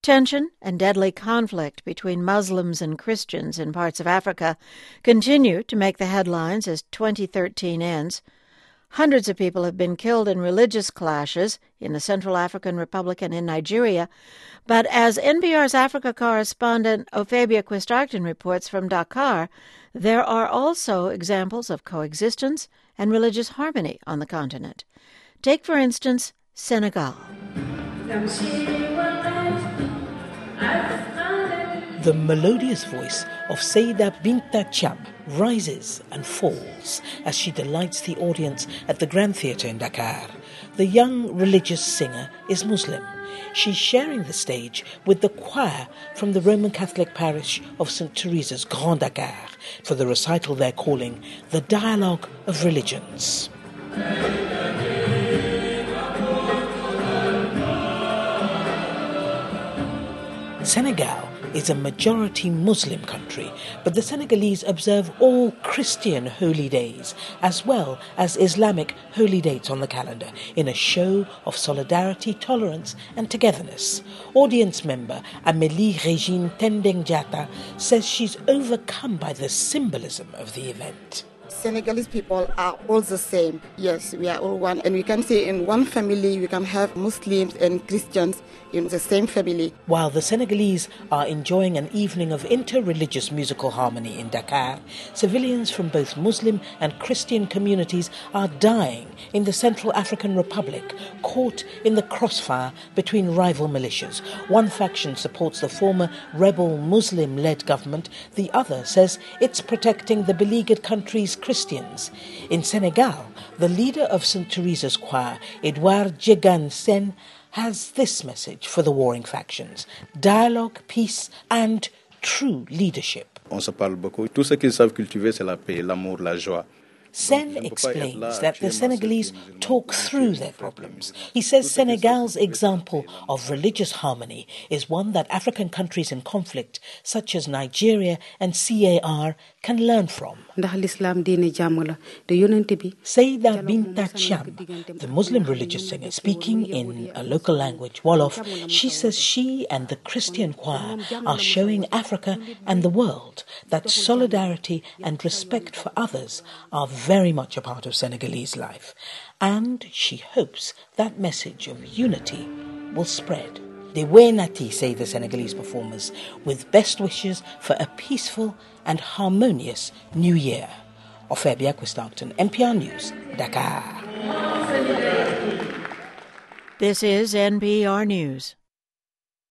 Tension and deadly conflict between Muslims and Christians in parts of Africa continue to make the headlines as 2013 ends. Hundreds of people have been killed in religious clashes in the Central African Republic and in Nigeria. But as NPR's Africa correspondent Ophebia Quistarton reports from Dakar, there are also examples of coexistence and religious harmony on the continent. Take, for instance, Senegal. The melodious voice of Seyda Binta Thiam rises and falls as she delights the audience at the Grand Theatre in Dakar. The young religious singer is Muslim. She's sharing the stage with the choir from the Roman Catholic parish of St. Teresa's Grand Dakar for the recital they're calling the Dialogue of Religions. Senegal is a majority Muslim country, but the Senegalese observe all Christian holy days as well as Islamic holy dates on the calendar in a show of solidarity, tolerance and togetherness. Audience member Amélie Régine Tendeng Diatta says she's overcome by the symbolism of the event. Senegalese people are all the same. Yes, we are all one. And we can say in one family we can have Muslims and Christians in the same family. While the Senegalese are enjoying an evening of inter-religious musical harmony in Dakar, civilians from both Muslim and Christian communities are dying in the Central African Republic, caught in the crossfire between rival militias. One faction supports the former rebel Muslim-led government. The other says it's protecting the beleaguered country's Christians. In Senegal, the leader of St. Teresa's choir, Edouard Djegan Sen, has this message for the warring factions: dialogue, peace and true leadership. On se parle beaucoup. Tout ce qu'ils savent cultiver, c'est la paix, l'amour, la joie. Sen explains that the Senegalese talk through their problems. He says Senegal's example of religious harmony is one that African countries in conflict, such as Nigeria and CAR, can learn from. Seyda Binta Thiam, the Muslim religious singer speaking in a local language, Wolof, she says she and the Christian choir are showing Africa and the world that solidarity and respect for others are very much a part of Senegalese life. And she hopes that message of unity will spread. Dewe Nati, say the Senegalese performers, with best wishes for a peaceful and harmonious New Year. Ophebia Quistarton, NPR News, Dakar. This is NPR News.